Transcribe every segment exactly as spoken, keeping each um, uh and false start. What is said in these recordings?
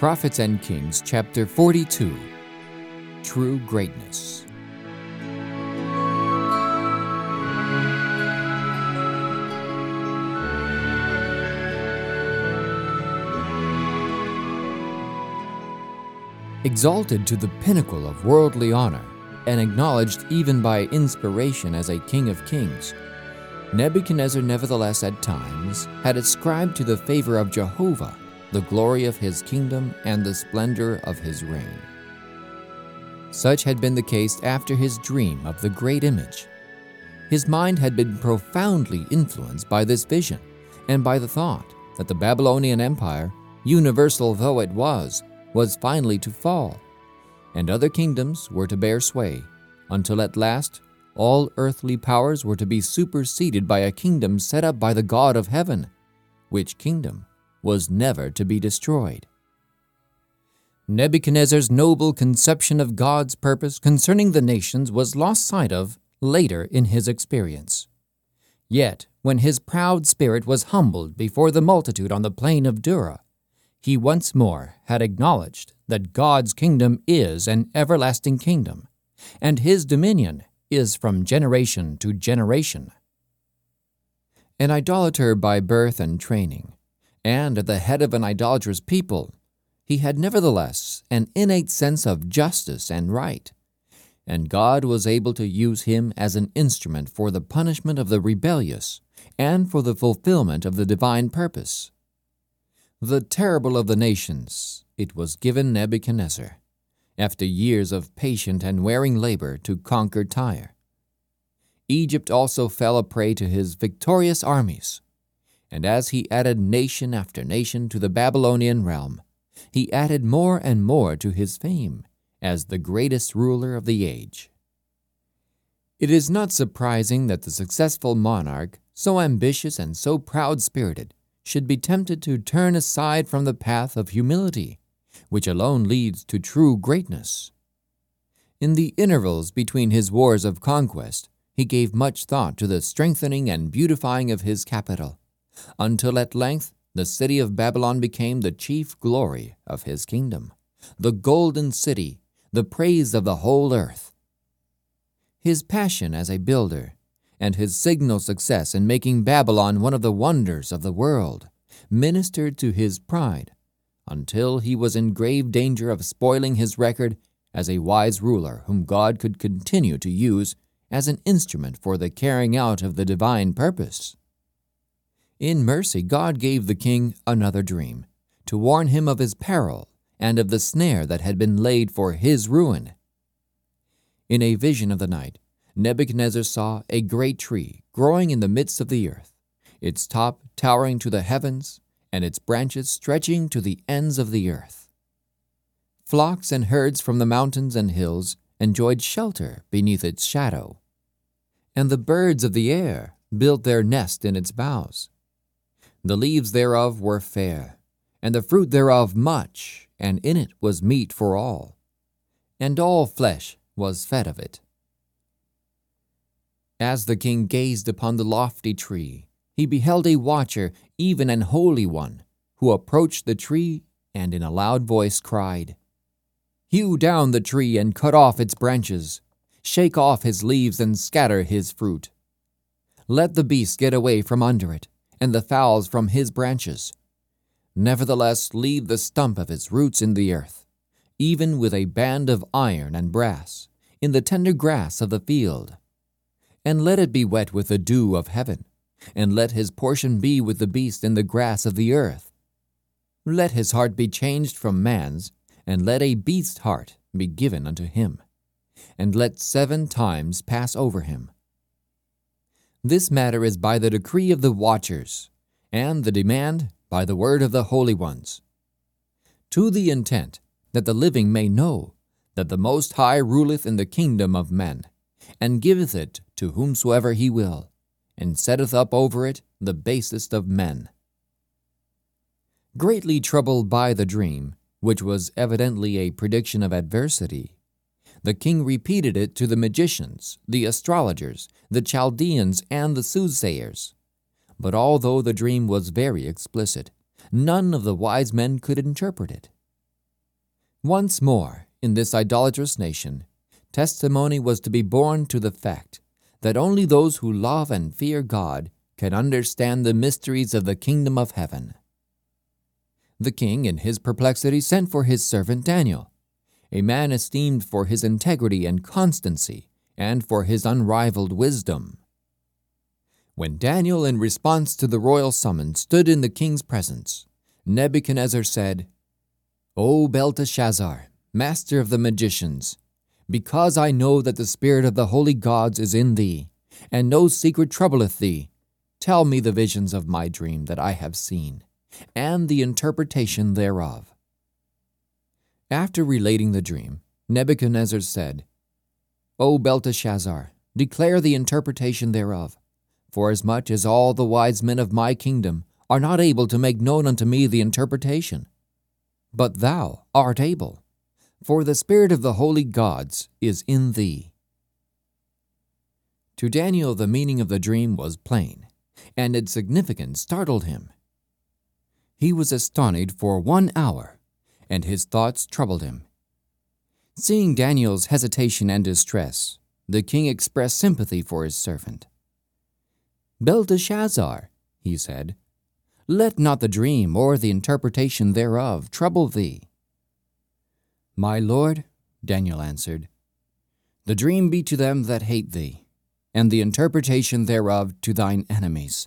Prophets and Kings, chapter forty-two, True Greatness. Exalted to the pinnacle of worldly honor, and acknowledged even by inspiration as a king of kings, Nebuchadnezzar nevertheless at times had ascribed to the favor of Jehovah the glory of his kingdom and the splendor of his reign. Such had been the case after his dream of the great image. His mind had been profoundly influenced by this vision and by the thought that the Babylonian Empire, universal though it was, was finally to fall, and other kingdoms were to bear sway, until at last all earthly powers were to be superseded by a kingdom set up by the God of heaven, which kingdom was never to be destroyed. Nebuchadnezzar's noble conception of God's purpose concerning the nations was lost sight of later in his experience. Yet, when his proud spirit was humbled before the multitude on the plain of Dura, he once more had acknowledged that God's kingdom is an everlasting kingdom, and his dominion is from generation to generation. An idolater by birth and training, and at the head of an idolatrous people, he had nevertheless an innate sense of justice and right, and God was able to use him as an instrument for the punishment of the rebellious and for the fulfillment of the divine purpose. The terrible of the nations, it was given Nebuchadnezzar, after years of patient and wearing labor, to conquer Tyre. Egypt also fell a prey to his victorious armies, and as he added nation after nation to the Babylonian realm, he added more and more to his fame as the greatest ruler of the age. It is not surprising that the successful monarch, so ambitious and so proud-spirited, should be tempted to turn aside from the path of humility, which alone leads to true greatness. In the intervals between his wars of conquest, he gave much thought to the strengthening and beautifying of his capital, until at length the city of Babylon became the chief glory of his kingdom, the golden city, the praise of the whole earth. His passion as a builder, and his signal success in making Babylon one of the wonders of the world, ministered to his pride, until he was in grave danger of spoiling his record as a wise ruler whom God could continue to use as an instrument for the carrying out of the divine purpose. In mercy, God gave the king another dream, to warn him of his peril and of the snare that had been laid for his ruin. In a vision of the night, Nebuchadnezzar saw a great tree growing in the midst of the earth, its top towering to the heavens, and its branches stretching to the ends of the earth. Flocks and herds from the mountains and hills enjoyed shelter beneath its shadow, and the birds of the air built their nest in its boughs. The leaves thereof were fair, and the fruit thereof much, and in it was meat for all, and all flesh was fed of it. As the king gazed upon the lofty tree, he beheld a watcher, even an holy one, who approached the tree and in a loud voice cried, "Hew down the tree and cut off its branches. Shake off his leaves and scatter his fruit. Let the beasts get away from under it, and the fowls from his branches. Nevertheless, leave the stump of its roots in the earth, even with a band of iron and brass, in the tender grass of the field. And let it be wet with the dew of heaven, and let his portion be with the beast in the grass of the earth. Let his heart be changed from man's, and let a beast's heart be given unto him, and let seven times pass over him. This matter is by the decree of the watchers, and the demand by the word of the holy ones, to the intent that the living may know that the Most High ruleth in the kingdom of men, and giveth it to whomsoever he will, and setteth up over it the basest of men." Greatly troubled by the dream, which was evidently a prediction of adversity, the king repeated it to the magicians, the astrologers, the Chaldeans, and the soothsayers. But although the dream was very explicit, none of the wise men could interpret it. Once more, in this idolatrous nation, testimony was to be borne to the fact that only those who love and fear God can understand the mysteries of the kingdom of heaven. The king, in his perplexity, sent for his servant Daniel, a man esteemed for his integrity and constancy, and for his unrivaled wisdom. When Daniel, in response to the royal summons, stood in the king's presence, Nebuchadnezzar said, "O Belteshazzar, master of the magicians, because I know that the spirit of the holy gods is in thee, and no secret troubleth thee, tell me the visions of my dream that I have seen, and the interpretation thereof." After relating the dream, Nebuchadnezzar said, "O Belteshazzar, declare the interpretation thereof, forasmuch as all the wise men of my kingdom are not able to make known unto me the interpretation. But thou art able, for the spirit of the holy gods is in thee." To Daniel the meaning of the dream was plain, and its significance startled him. He was astonished for one hour, and his thoughts troubled him. Seeing Daniel's hesitation and distress, the king expressed sympathy for his servant. "Belteshazzar," he said, "let not the dream or the interpretation thereof trouble thee." "My lord," Daniel answered, "the dream be to them that hate thee, and the interpretation thereof to thine enemies."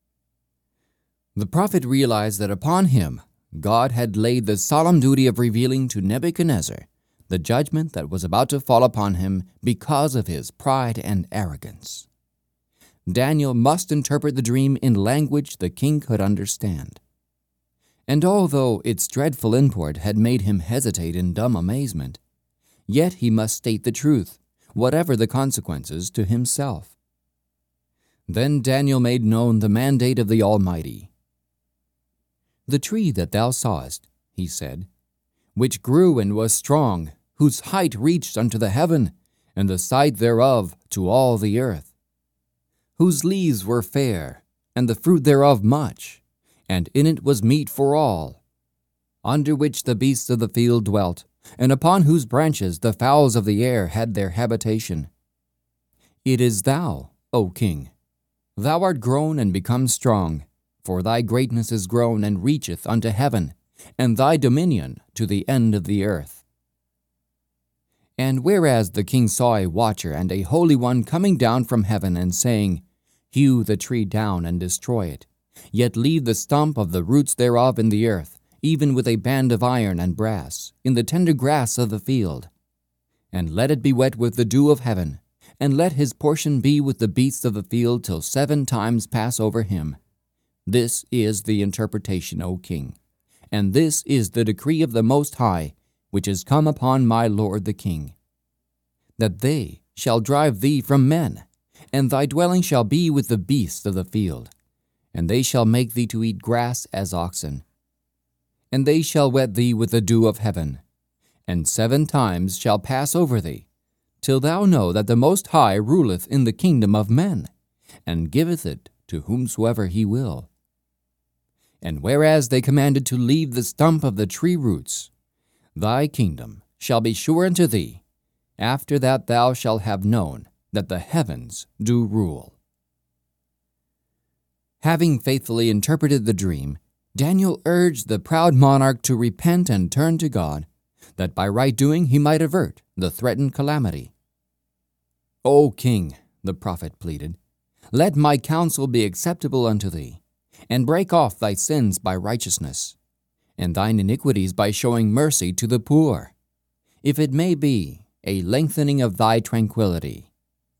The prophet realized that upon him God had laid the solemn duty of revealing to Nebuchadnezzar the judgment that was about to fall upon him because of his pride and arrogance. Daniel must interpret the dream in language the king could understand. And although its dreadful import had made him hesitate in dumb amazement, yet he must state the truth, whatever the consequences to himself. Then Daniel made known the mandate of the Almighty. "The tree that thou sawest," he said, "which grew and was strong, whose height reached unto the heaven, and the sight thereof to all the earth, whose leaves were fair, and the fruit thereof much, and in it was meat for all, under which the beasts of the field dwelt, and upon whose branches the fowls of the air had their habitation. It is thou, O king. Thou art grown and become strong, for thy greatness is grown and reacheth unto heaven, and thy dominion to the end of the earth." And whereas the king saw a watcher and a holy one coming down from heaven and saying, "Hew the tree down and destroy it, yet leave the stump of the roots thereof in the earth, even with a band of iron and brass, in the tender grass of the field. And let it be wet with the dew of heaven, and let his portion be with the beasts of the field till seven times pass over him. This is the interpretation, O king, and this is the decree of the Most High, which is come upon my lord the king, that they shall drive thee from men, and thy dwelling shall be with the beasts of the field, and they shall make thee to eat grass as oxen. And they shall wet thee with the dew of heaven, and seven times shall pass over thee, till thou know that the Most High ruleth in the kingdom of men, and giveth it to whomsoever he will. And whereas they commanded to leave the stump of the tree roots, thy kingdom shall be sure unto thee, after that thou shalt have known that the heavens do rule." Having faithfully interpreted the dream, Daniel urged the proud monarch to repent and turn to God, that by right doing he might avert the threatened calamity. "O king," the prophet pleaded, "let my counsel be acceptable unto thee, and break off thy sins by righteousness, and thine iniquities by showing mercy to the poor, if it may be a lengthening of thy tranquility."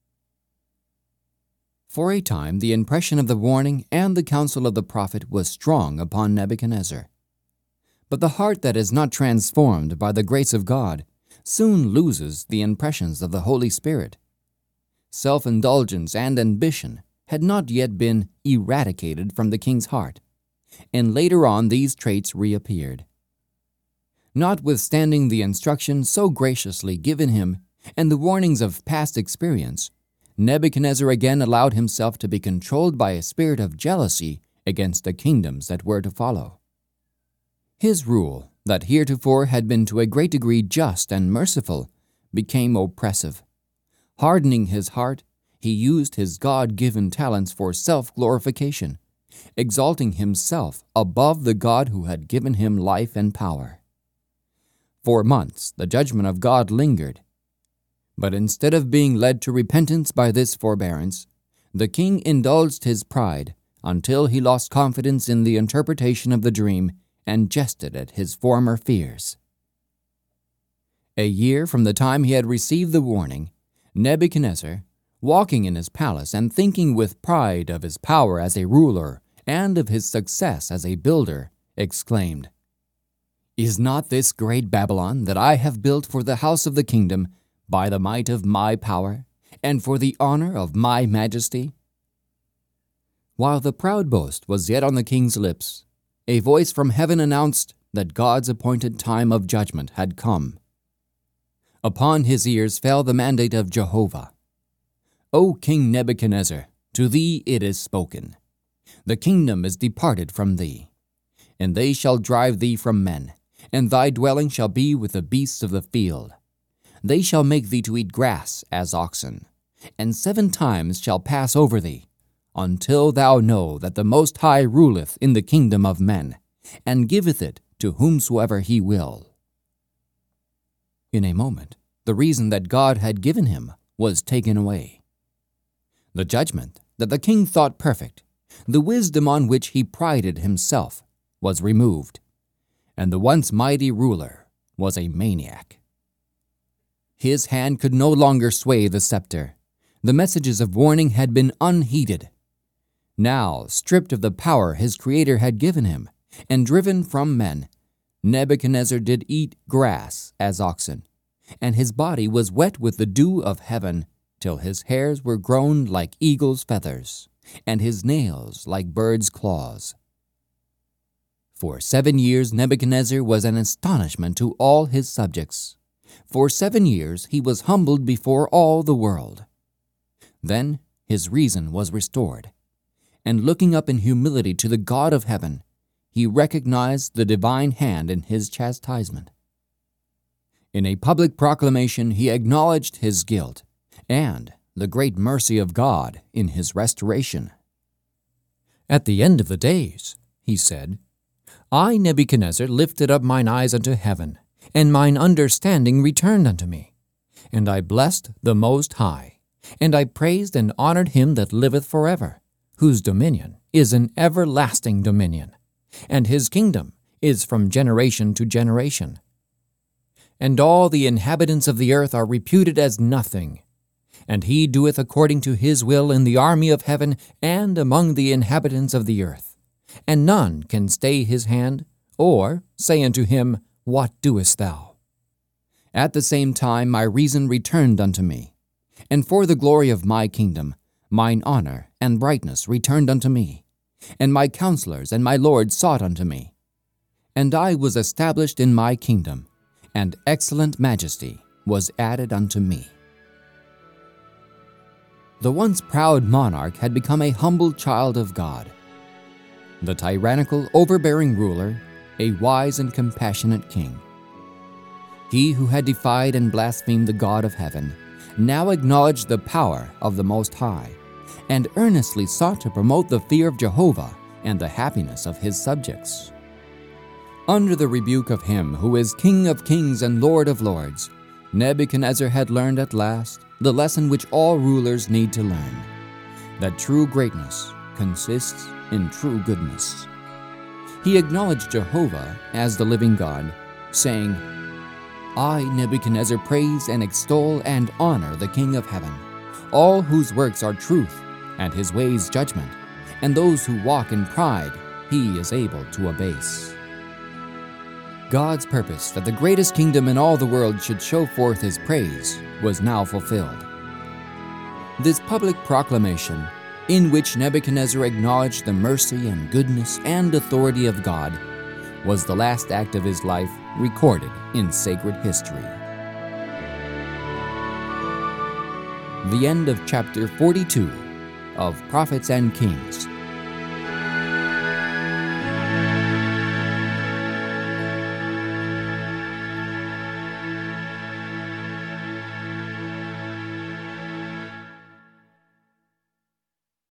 For a time the impression of the warning and the counsel of the prophet was strong upon Nebuchadnezzar. But the heart that is not transformed by the grace of God soon loses the impressions of the Holy Spirit. Self-indulgence and ambition had not yet been eradicated from the king's heart, and later on these traits reappeared. Notwithstanding the instruction so graciously given him and the warnings of past experience, Nebuchadnezzar again allowed himself to be controlled by a spirit of jealousy against the kingdoms that were to follow. His rule that heretofore had been to a great degree just and merciful, became oppressive. Hardening his heart, he used his God-given talents for self-glorification, exalting himself above the God who had given him life and power. For months the judgment of God lingered, but instead of being led to repentance by this forbearance, the king indulged his pride until he lost confidence in the interpretation of the dream and jested at his former fears. A year from the time he had received the warning, Nebuchadnezzar, walking in his palace and thinking with pride of his power as a ruler and of his success as a builder, exclaimed, "Is not this great Babylon that I have built for the house of the kingdom by the might of my power and for the honor of my majesty?" While the proud boast was yet on the king's lips, a voice from heaven announced that God's appointed time of judgment had come. Upon his ears fell the mandate of Jehovah. "O King Nebuchadnezzar, to thee it is spoken. The kingdom is departed from thee, and they shall drive thee from men, and thy dwelling shall be with the beasts of the field. They shall make thee to eat grass as oxen, and seven times shall pass over thee, until thou know that the Most High ruleth in the kingdom of men, and giveth it to whomsoever he will." In a moment, the reason that God had given him was taken away. The judgment that the king thought perfect, the wisdom on which he prided himself, was removed, and the once mighty ruler was a maniac. His hand could no longer sway the scepter. The messages of warning had been unheeded. Now, stripped of the power his Creator had given him, and driven from men, Nebuchadnezzar did eat grass as oxen, and his body was wet with the dew of heaven, till his hairs were grown like eagle's feathers, and his nails like birds' claws. For seven years Nebuchadnezzar was an astonishment to all his subjects. For seven years he was humbled before all the world. Then his reason was restored, and looking up in humility to the God of heaven, he recognized the divine hand in his chastisement. In a public proclamation he acknowledged his guilt and the great mercy of God in his restoration. "At the end of the days," he said, "I, Nebuchadnezzar, lifted up mine eyes unto heaven, and mine understanding returned unto me. And I blessed the Most High, and I praised and honored him that liveth forever, whose dominion is an everlasting dominion, and his kingdom is from generation to generation. And all the inhabitants of the earth are reputed as nothing. And he doeth according to his will in the army of heaven and among the inhabitants of the earth. And none can stay his hand, or say unto him, What doest thou? At the same time my reason returned unto me, and for the glory of my kingdom, mine honor and brightness returned unto me, and my counselors and my lords sought unto me. And I was established in my kingdom, and excellent majesty was added unto me." The once proud monarch had become a humble child of God. The tyrannical, overbearing ruler, a wise and compassionate king. He who had defied and blasphemed the God of heaven now acknowledged the power of the Most High, and earnestly sought to promote the fear of Jehovah and the happiness of his subjects. Under the rebuke of him who is King of kings and Lord of lords, Nebuchadnezzar had learned at last the lesson which all rulers need to learn, that true greatness consists in true goodness. He acknowledged Jehovah as the living God, saying, "I, Nebuchadnezzar, praise and extol and honor the King of heaven, all whose works are truth, and his ways judgment, and those who walk in pride he is able to abase." God's purpose that the greatest kingdom in all the world should show forth his praise was now fulfilled. This public proclamation, in which Nebuchadnezzar acknowledged the mercy and goodness and authority of God, was the last act of his life recorded in sacred history. The end of chapter forty-two of Prophets and Kings.